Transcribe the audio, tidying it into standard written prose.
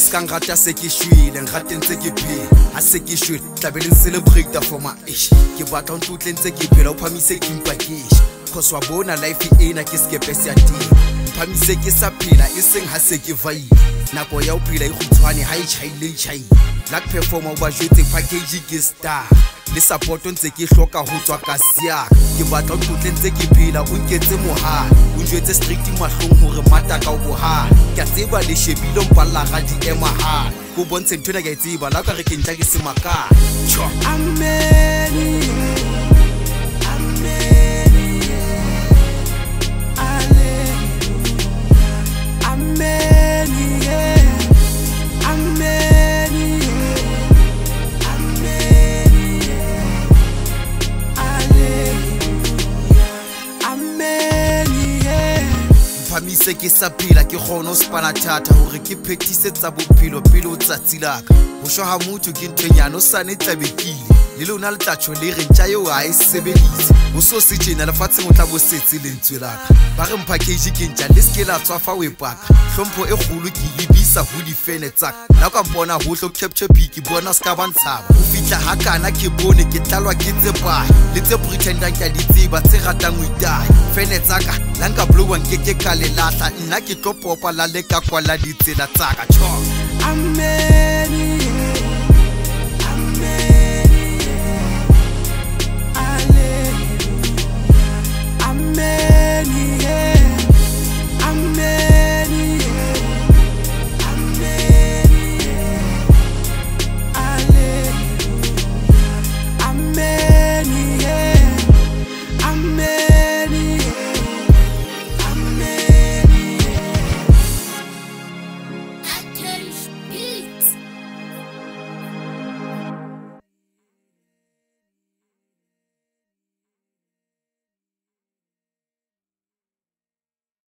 skang rata se ke shwile ngate ntse ke phela ha se ke shwile tlabele celebrate for my ish ke batla o tlotle ntse ke phela o phamise ke impa kish cause wa bona life ena ke skepe se ating phamise ke sa phela iseng ha se ke vai nako ya o phela e khutshwane ha e chaile chai la performer ba jwetse package ke star le support ntse ke hloka ho tswa ka sia ke batla o tlotle ntse ke phela o nketse mohana o njwetse strict mahlong hore mata ka o bohana ke tseba le shebile mpalla ga di emaha go bontshe ntwana ke tseba la ka re ke ntla ke se makana ameni phamise ke sa phela ke kgona o spana thata hore ke phethise tsa bophelo pele o tsatsi laka ho shwa ha motho ke ntwenyana o sane tlabekile le lona le tlatsho le re ntja eo ha e sebedise o so se tjena lefatsheng o tla bo setse lentswe laka ba re package ke ntja le ske la tswa fa o e paka hlompho e kgolo ke lebisa ho difene tsaka la ka mpona ho hlo capture pick bona ska ba ntshaba ho fitla ha kana ke bone ke tlalwa ke tsepa le tse pretender ke di tseba tse ratang o itai fene tsaka la nka blowa ke ka le latla nna ke tlo popa la le ka kwala ditsela tsaka cho amen